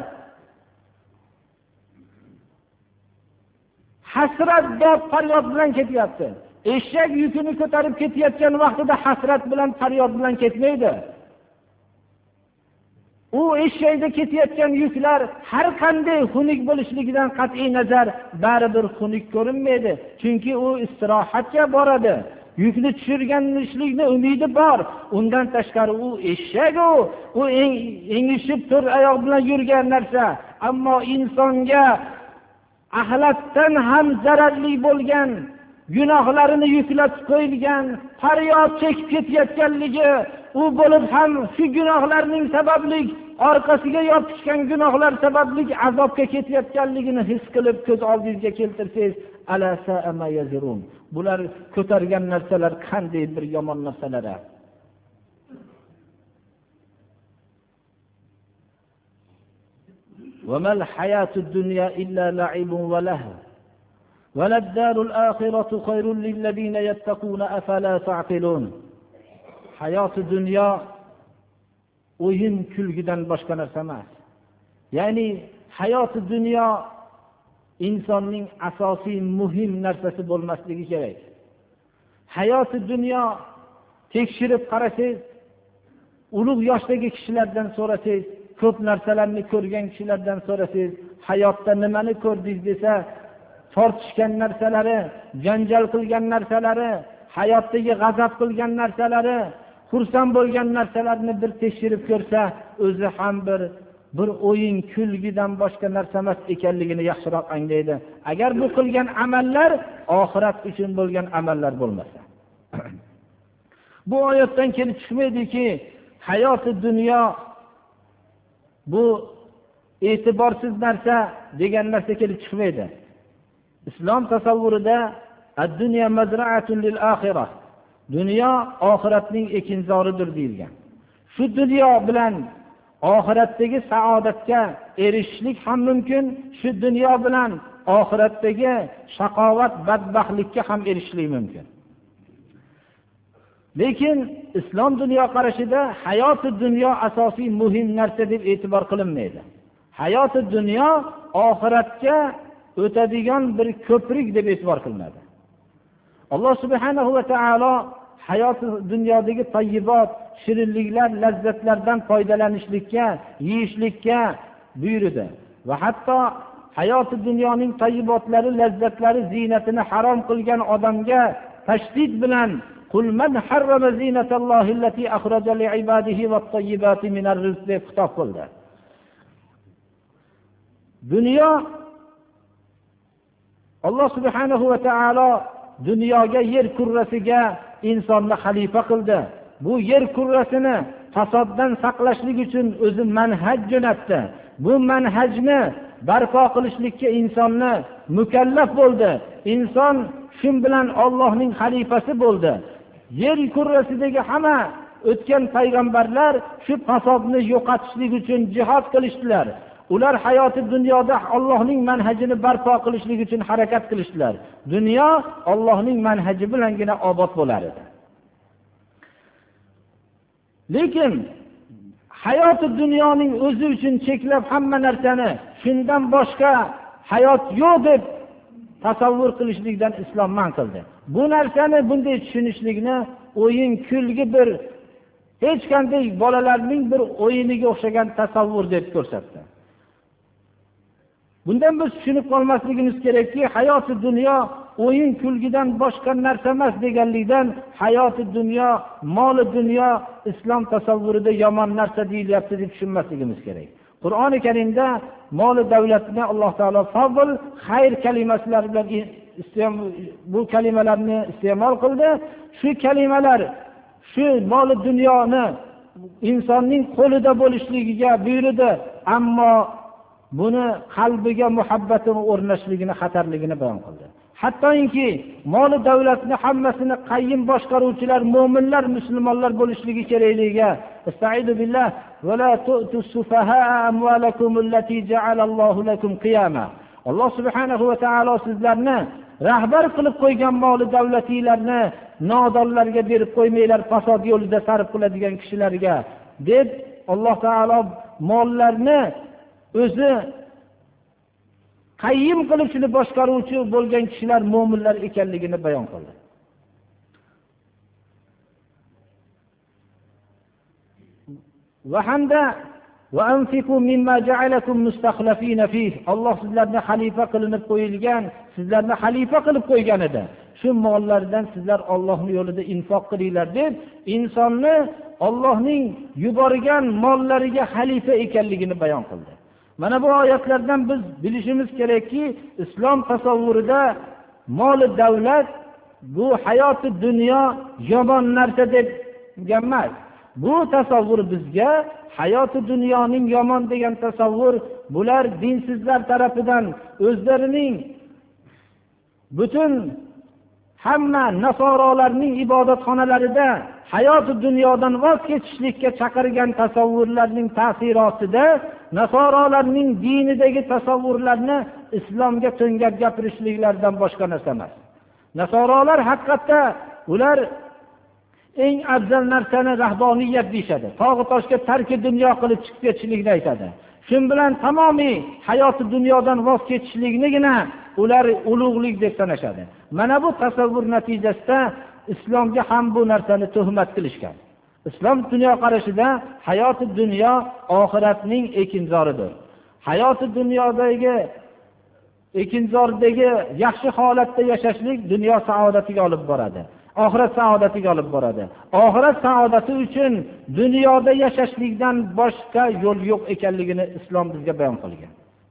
S1: Hasrat deb faryod bilan ketyapti. Eshak yukini ko'tarib ketayotgan vaqtida hasrat bilan, faryod bilan ketmaydi. U eshakda ketayotgan yuklar har qanday xunuk bo'lishligidan qat'iy nazar baribir xunuk ko'rinmaydi. Chunki u istirohatga boradi. Yukni tushirganlikni umidi bor. Undan tashqari u eshak, u u eng engishib to'rt oyoq bilan yurgan narsa. Ammo insonga axlatdan ham zararli bo'lgan gunohlarini yuklatib qo'yilgan, faryod chekib ketayotganligi, u bo'lib ham shu gunohlarning sababli orqasiga yopishgan gunohlar sababli azobga ketayotganligini his qilib ko'z oldingizga keltirsangiz, ala sa'a ma yazirun. Bular ko'targan narsalar qanday bir yomon narsalar. Va mal hayatud dunya illa la'ibun va lahu. Va lad-darul akhiratu khayrun lil ladina yattaquna afala ta'qilun. Hayoti dunyo o'yin kulgidan boshqa narsa emas. Ya'ni hayoti dunyo insonning asosiy muhim narsasi bo'lmasligi kerak. Hayoti dunyo tekshirib qarasangiz, ulug' yoshdagi kishilardan so'rasangiz, ko'p narsalarni ko'rgan kishilardan so'rasangiz, hayotda nimani ko'rdingiz desa, tortishgan narsalari, janjal qilgan narsalari, hayotdagi g'azab qilgan narsalari, xursand bo'lgan narsalarni bir tekshirib ko'rsa, o'zi ham bir bir o'yin kulgidan boshqa narsa emas ekanligini yaxshiroq anglaydi. Agar bu qilgan amallar oxirat uchun bo'lgan amallar bo'lmasa. Bu oyatdan kelib chiqmaydiki, hayoti dunyo bu e'tiborsiz narsa degan narsa kelib chiqmaydi. Islom tasavvurida ad-dunya mazra'atun lil akhirah. Dunyo oxiratning ekinzoridir deyilgan. Shu dunyo bilan oxiratdagi saodatga erishishlik ham mumkin, shu dunyo bilan oxiratdagi shaqovat, badbaxtlikka ham erishishlik mumkin. Lekin islom dunyo qarashida hayoti dunyo asosiy muhim narsa deb e'tibor qilinmaydi. Hayoti dunyo oxiratga o'tadigan bir ko'prik deb e'tibor qilinadi. Alloh subhanahu va taolo hayoti dunyodagi tayyibot, shirinliklar, lazzatlardan foydalanishlikka, yeyishlikka buyurdi. Va hatto hayoti dunyoning tayyibotlari, lazzatlari, ziynatini harom qilgan odamga tashdid bilan qul man harrama zinatallohi allati akhraja li'ibadihi wat-tayyibati minar rizq deb xitob qildi. Dunyo, Alloh subhanahu va taolo dunyoga, yer kurrasiga insonni xalifa qildi. Bu yer kurrasini fasoddan saqlashlik uchun o'zi manhaj jo'natdi. Bu manhajni barpo qilishlikka insonni mukallaf bo'ldi. Inson shu bilan Allohning xalifasi bo'ldi. Yer kurrasidagi hamma o'tgan payg'ambarlar shu fasodni yo'qotishlik uchun jihad qilishdilar. Ular hayoti dunyoda Allohning manhajini barpo qilishlik uchun harakat qilishdilar. Dunyo Allohning manhaji bilangina obod bo'lar edi. Lekin hayoti dunyoning o'zi uchun cheklab hamma narsani shundan boshqa hayot yo'q deb tasavvur qilishlikdan islom man qildi. Bu narsani bunday tushunishlikni o'yin kulgi bir hech qanday bolalarning bir o'yiniga o'xshagan tasavvur deb ko'rsatdi. Bundan biz tushunib qolmasligimiz kerakki, hayoti dunyo o'yin kulgidan boshqa narsa emas deganlikdan hayoti dunyo, moli dunyo islom tasavvurida yomon narsa deyilyapti deb tushunmasligimiz kerak. Qur'oni Karimda moli davlatni Alloh taolo fazl, xayr kalimalari bilan bu kalimalarni iste'mol qildi. Shu kalimalar shu moli dunyoni insonning qo'lida bo'lishligiga buyurdi, ammo buni qalbiga muhabbatini o'rnashligini xatarligini bayon qildi. Hattoki moli davlatni hammasini qayyim boshqaruvchilar mu'minlar, musulmonlar bo'lishligi kerakligiga istaidu billah va la tu'tus sufaha amwalakum allati ja'ala Allohu lakum qiyama. Alloh subhanahu va taolo sizlarni rahbar qilib qo'ygan moli davlatlarni nodonlarga berib qo'ymanglar, fasod yo'lida sarf qiladigan kishilarga deb Alloh taolo mollarni o'zi qayyim qilib shuni boshqaruvchi bo'lgan kishilar mu'minlar ekanligini bayon qildi. Va hamda va anfiqu mimma ja'alakum mustakhlifina fih. Alloh sizlarni xalifa qilinib qo'yilgan, sizlarni xalifa qilib qo'ygan edi. Shu mollardan sizlar Allohning yo'lida infoq qilinglar deb insonni Allohning yuborgan mollariga xalifa ekanligini bayon qildi. Mana bu oyatlardan biz bilishimiz kerakki, islom tasavvurida mol davlat bu hayoti dunyo yomon narsa deb emas. Bu tasavvur bizga hayoti dunyoning yomon degan tasavvur bular dinsizlar tarafidan o'zlarining butun hamma nasorolarning ibodatxonalarida hayoti dunyodan voz kechishlikka chaqirgan tasavvurlarning ta'sirotida nasorolarning dinidagi tasavvurlarni islomga to'ngab gapirishliklaridan boshqa narsa emas. Nasorolar haqiqatda ular eng afzal narsani rahboniyat deyshadi. Tog'i toshga tarki dunyo qilib chiqib ketishlikni aytadi. Shu bilan tamomiy hayoti dunyodan voz kechishliknigina ular ulug'lik deb sanashadi. Mana bu tasavvur natijasida islomga ham bu narsani tuhmat qilishgan. Islom dunyo qarashida hayoti dunyo oxiratning ekinzoridir. Hayoti dunyodagi ekinzordagi yaxshi holatda yashashlik dunyo saodatiga olib boradi. Oxirat saodatiga olib boradi. Oxirat saodati uchun dunyoda yashashlikdan boshqa yo'l yo'q ekanligini islom bizga bayon qilgan.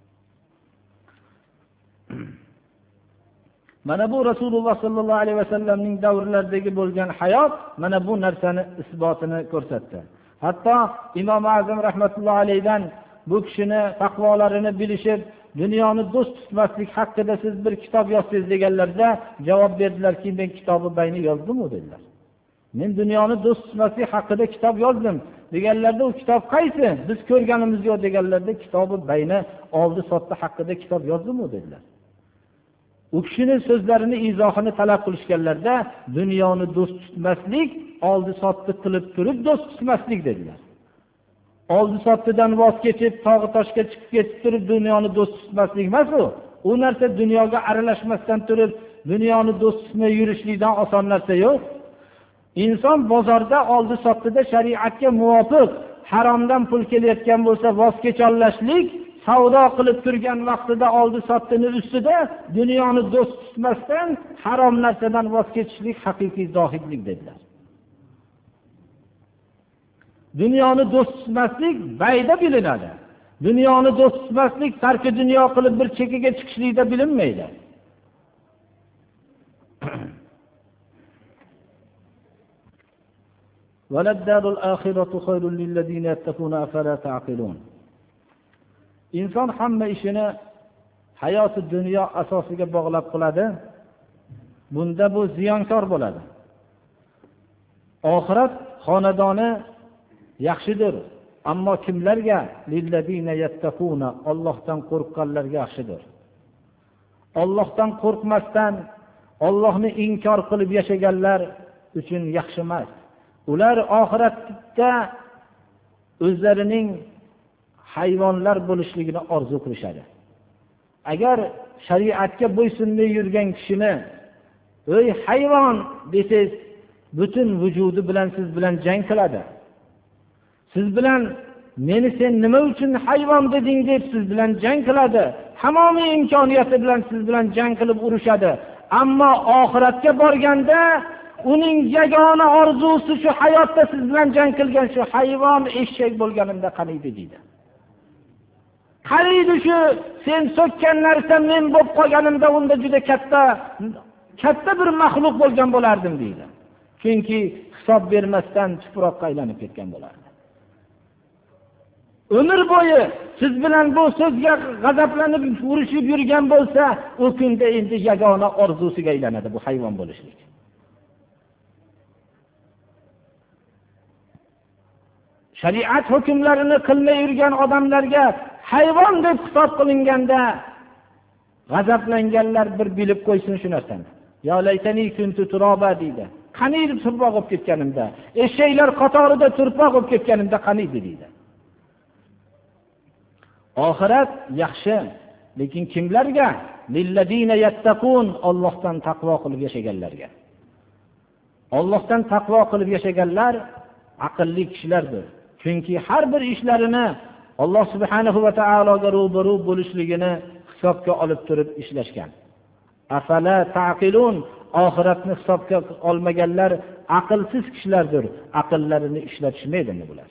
S1: Mana bu Rasululloh sallallohu alayhi vasallamning davrlaridagi bo'lgan hayot mana bu narsani isbotini ko'rsatdi. Hatto Imom Azam rahmatullohi alaydan bu kishini taqvolarini bilishib, dunyoni do'st tutmaslik haqida siz bir kitob yozsangiz deganlarda javob berdilarki, men kitobi bayni yozdim dedilar. Men dunyoni do'st tutmaslik haqida kitob yozdim deganlarda, u kitob qaysi? Biz ko'rganimiz yo'q deganlarda, kitobi bayni oldi sotdi haqida kitob yozdim dedilar. U kishining so'zlarini izohini talab qilishganlarda dunyoni do'st tutmaslik, oldi sotdi qilib turib do'st tutmaslik dedilar. Oldi sotdidan voz kechib, tog'i toshga chiqib ketib turib dunyoni do'st tutmaslik emas u. U narsa dunyoga aralashmasdan turib, dunyoni do'st tutmay yurishlikdan oson narsa yo'q. Inson bozorda oldi sotdida shariatga muvofiq haromdan pul kelayotgan bo'lsa voz kecholashlik, savdo qilib turgan vaqtida oldi sotdini ustida dunyoni do'st tutmasdan harom narsadan voz kechishlik haqiqiy zohidlik dedilar. Dunyoni do'st tutmaslik bayda bilinadi. Dunyoni do'st tutmaslik tarki dunyo qilib bir chekiga chiqishlikda bilinmaydi. وَلَلدَّارُ الْآخِرَةُ خَيْرٌ لِلَّذِينَ يَتَّقُونَ أَفَلَا تَعْقِلُونَ. inson hamma ishini hayoti dunyo asosiga bog'lab qiladi. Bunda bu ziyonkor bo'ladi. Oxirat xonadoni yaxshidir, ammo kimlarga? Lillazina yattaquna, Allohdan qo'rqqanlarga yaxshidir. Allohdan qo'rqmasdan Allohni inkor qilib yashaganlar uchun yaxshi emas. Ular oxiratda o'zlarining hayvonlar bo'lishligini orzu qilishadi. Agar shariatga bo'ysunmay yurgan kishini "Ey hayvon" desangiz, butun vujudi bilan siz bilan jang qiladi. Siz bilan "Meni sen nima uchun hayvon deding" deb siz bilan jang qiladi. Tamomiy imkoniyati bilan siz bilan jang qilib urushadi. Ammo oxiratga borganda uning yagona orzusi shu hayotda siz bilan jang qilgan shu hayvon eshak bo'lganimda qaniydi deydi. Qaniydi shu sen so'kkan narsa men bo'lib qolganimda unda juda katta katta bir maxluq bo'lgan bo'lardim deydi. Chunki hisob bermasdan tuproqqa aylanib ketgan bo'lardi. Umr bo'yi siz bilan bu so'zga g'azablanib urushib yurgan bo'lsa, u kunda endi yagona orzusiga aylanadi bu hayvon bo'lishlik. Shariat hukmlarini qilmay yurgan odamlarga hayvon deb hisob qilinganda g'azablanganlar bir bilib qo'ysin shu narsani. Ya laytani kuntu turoba deydi. Qaniydi turpoq bo'lib ketganimda, eshaklar qatorida turpoq bo'lib ketganimda qaniydi deydi. Oxirat yaxshi, lekin kimlarga? Lillazina yattaqun, Allohdan taqvo qilib yashaganlarga. Allohdan taqvo qilib yashaganlar aqlli kishilardir. Chunki har bir ishlarini Alloh subhanahu va taologa ro'baro bo'lishligini hisobga olib turib ishlashgan. Afala taqilun, oxiratni hisobga olmaganlar aqlsiz kishilardir. Aqllarini ishlatishmaydimi bular?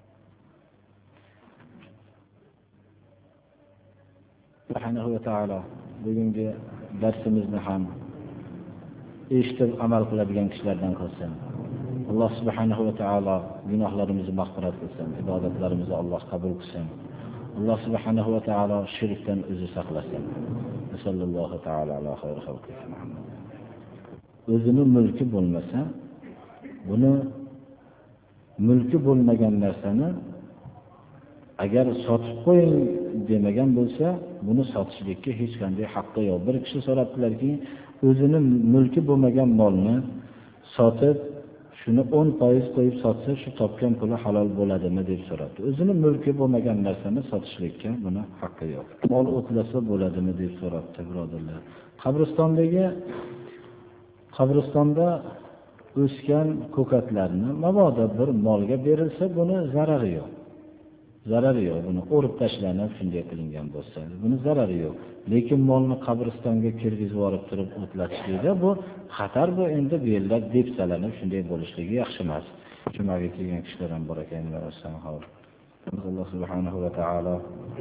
S1: Subhanahu va taolo bugungi darsimizni ham eshitib amal qiladigan kishilardan qilsin. Alloh subhanahu va taolo gunohlarimizni mag'firat qilsin, ibodatlarimizni Alloh qabul qilsin. Alloh subhanahu va taolo shirkdan o'zi saqlasin. Sallallohu taala ala xayri xalqi Muhammad. O'zining mulki bo'lmasa, buni mulki bo'lmagan narsani agar sotib qo'ying demagan bo'lsa, buni sotishlikka hech qanday haqqi yo'q. Bir kishi so'rabdilarki, o'zining mulki bo'lmagan molni sotib, shuni o'n foiz qo'yib sotsa, shu topgan puli halol bo'ladimi deb so'radi. O'zining mulki bo'lmagan narsani sotishlikka buni haqqi yo'q. Mol o'tlasa bo'ladimi deb so'rabdi, birodarlar. Qabristondagi qabristonda o'sgan ko'katlarni mabodo bir molga berilsa, buni zarari yo'q. Zarari yo'q, buni o'rib tashlanib shunday qilingan bo'lsa, buni zarari yo'q. Lekin molni qabristonga kirgizib yuborib turib o'tlatishlikda bu xatar, bu endi bu yerlar depsalanib shunday bo'lishligi yaxshi emas. Jumaga kelgan kishilar ham bor ekan, Alloh subhanahu va taolo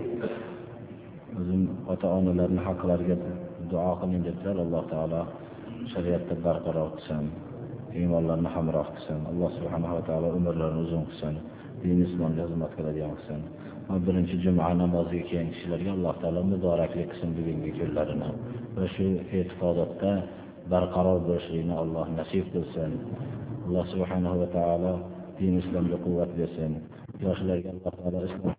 S1: o'zim ota-onalarning haqlariga duo qiling dedilar. Alloh taolo shariatda barqaror qilsin, iymonlarni hamroh qilsin. Alloh subhanahu va taolo umrlarini uzun qilsin. Din islomga xizmat qiladigan qilsin. Va birinchi juma namoziga kelgan kishilarga Alloh taolo muboraklik qilsin bugungi kunlarini. Va shu e'tiqodda barqaror bo'lishlikni Alloh nasib qilsin. Alloh subhanahu va taolo din islomga quvvat bersin. Yoshlarga Alloh taolo islom